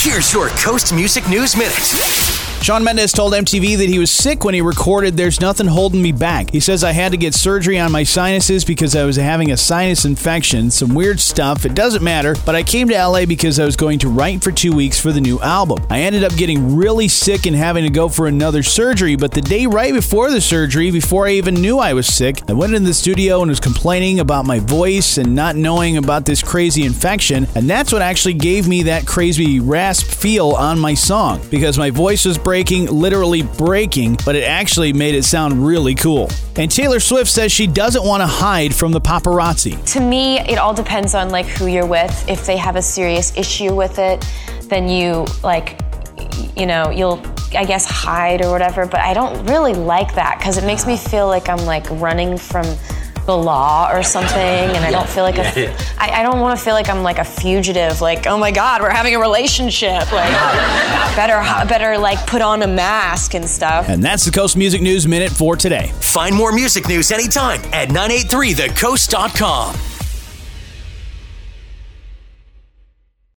Here's your Coast Music News Minute. Shawn Mendes told MTV that he was sick when he recorded There's Nothing Holding Me Back. He says, I had to get surgery on my sinuses because I was having a sinus infection. Some weird stuff. It doesn't matter, but I came to LA because I was going to write for 2 weeks for the new album. I ended up getting really sick and having to go for another surgery, but the day right before the surgery, before I even knew I was sick, I went into the studio and was complaining about my voice and not knowing about this crazy infection, and that's what actually gave me that crazy rasp feel on my song, because my voice was breaking, literally breaking, but it actually made it sound really cool. And Taylor Swift says she doesn't want to hide from the paparazzi. To me, it all depends on who you're with. If they have a serious issue with it, then you'll, I guess, hide or whatever. But I don't really like that because it makes me feel like I'm running from the law or something, and I don't feel like I don't want to feel like I'm a fugitive, oh my God, we're having a relationship, better put on a mask and stuff. And that's the Coast Music News Minute for today. Find more music news anytime at 983thecoast.com.